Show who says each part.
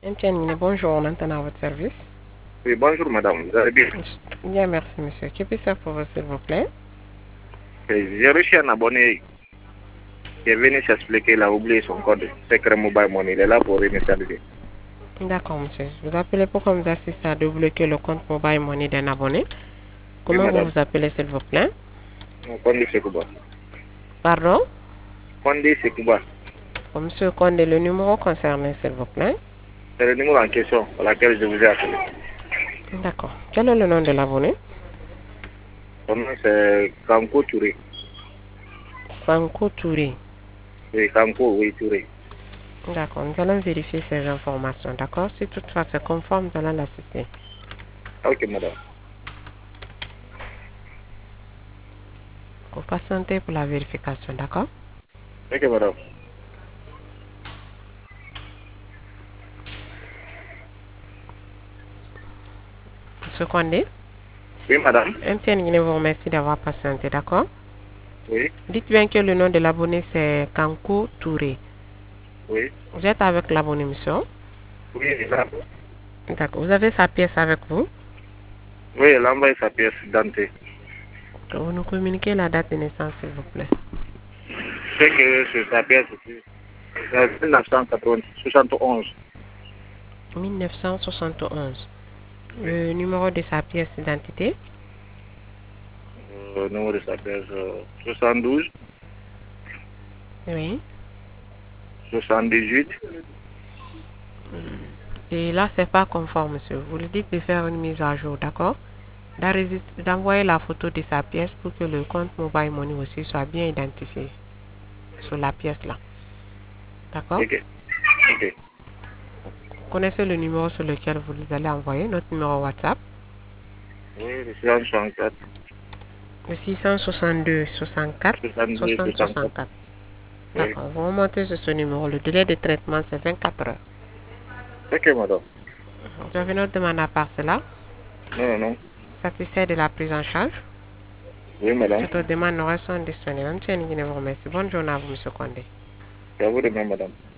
Speaker 1: Etienne, bonjour, maintenant à votre service.
Speaker 2: Oui, bonjour madame, vous allez bien?
Speaker 1: Bien, merci monsieur. Que puis faire pour vous, s'il vous plaît?
Speaker 2: J'ai reçu un abonné qui est venu s'expliquer, il a oublié son code secret mobile money, il est là pour initialiser.
Speaker 1: D'accord, monsieur. Vous appelez pour qu'on vous assiste à débloquer le compte mobile money d'un abonné.
Speaker 2: Oui
Speaker 1: Comment vous
Speaker 2: madame,
Speaker 1: vous appelez, s'il vous plaît?
Speaker 2: Kondi Sekouba.
Speaker 1: Pardon?
Speaker 2: Kondi Sekouba,
Speaker 1: Oh, monsieur Condé, le numéro concerné, s'il vous plaît.
Speaker 2: c'est le numéro en question à laquelle je vous ai appelé.
Speaker 1: D'accord. Quel est le nom de l'abonné?
Speaker 2: Son nom c'est Kanko Touré.
Speaker 1: Sanko Touré.
Speaker 2: Oui, Kanko, oui, Touré.
Speaker 1: D'accord. Nous allons vérifier ces informations. D'accord? Si toutefois c'est conforme, nous allons l'assister.
Speaker 2: Ok madame.
Speaker 1: Vous patientez pour la vérification. D'accord?
Speaker 2: Ok madame.
Speaker 1: Monsieur Condé,
Speaker 2: Oui madame.
Speaker 1: Etienne, vous remercie d'avoir patienté. D'accord?
Speaker 2: Oui,
Speaker 1: Dites bien que le nom de l'abonné c'est Kanko Touré.
Speaker 2: oui.
Speaker 1: Vous êtes avec l'abonné, monsieur?
Speaker 2: Oui, il a,
Speaker 1: D'accord. Vous avez sa pièce avec vous?
Speaker 2: oui, il a envoyé sa pièce d'identité.
Speaker 1: Vous nous communiquez la date de naissance, s'il vous plaît.
Speaker 2: C'est que sur sa pièce ici, c'est 1971.
Speaker 1: 1971. Le numéro de sa pièce d'identité?
Speaker 2: Le numéro de sa pièce 72,
Speaker 1: Oui.
Speaker 2: 78.
Speaker 1: Et là, c'est pas conforme, monsieur. Vous lui dites de faire une mise à jour, d'accord? D'envoyer la photo de sa pièce pour que le compte mobile money aussi soit bien identifié sur la pièce là. D'accord?
Speaker 2: Ok, ok.
Speaker 1: Vous connaissez le numéro sur lequel vous allez envoyer, notre numéro WhatsApp?
Speaker 2: Oui, le 664,
Speaker 1: Le 662 64
Speaker 2: 62,
Speaker 1: 60
Speaker 2: 64.
Speaker 1: 64.
Speaker 2: Oui.
Speaker 1: D'accord. Vous remontez sur ce numéro. Le délai de traitement, c'est 24 heures.
Speaker 2: Ok, madame.
Speaker 1: Vous avez notre demande à part cela.
Speaker 2: Non, non, non.
Speaker 1: Satisfait de la prise en charge.
Speaker 2: Oui, madame.
Speaker 1: Toutes les demandes nous restent disponibles. Même si vous remercie. Bonne journée à vous, monsieur Condé.
Speaker 2: C'est à vous de même, madame.